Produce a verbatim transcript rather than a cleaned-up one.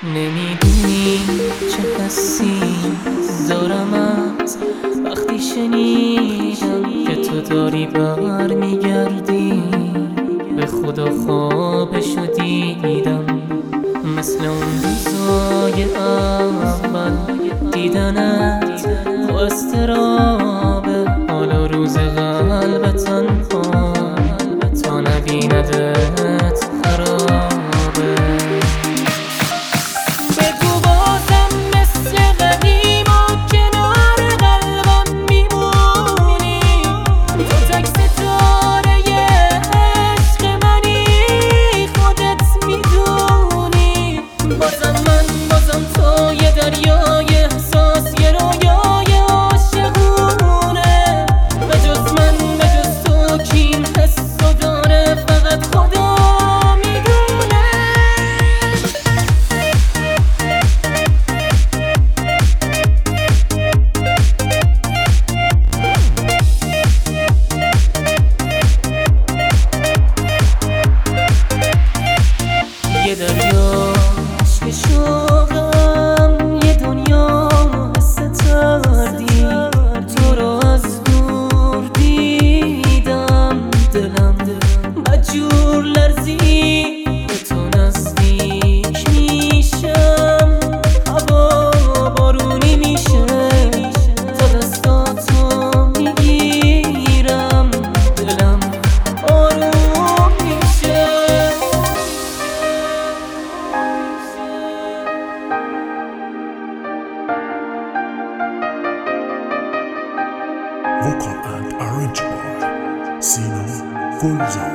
نمیدونی چه حسی دارم از وقتی شنیدم که تو داری بر میگردی. به خدا خوابشو دیدم مثل اون روزای اول دیدنت با استرابه. حالا روز قلب تنها تا نبیندت خرابه. بگو بازم مثل قدیما کنار قلبم میمونی. تو تک ستاره عشق منی، خودت میدونی. بازم من بازم تو یه دریای احساس، یه رویای عاشقونه. بجز من بجز تو کی این حسو داره؟ فقط خدا میدونه. یه دریا عشق شوقم، یه دنیا حس تردی. تو رو از دور دیدم، دلم مجبور لرزی. به تو نزدیک میشم، هوا بارونی میشه. تا دستاتو میگیرم، دلم آروم میشه. Vocal and arranged by Sino Gulzar.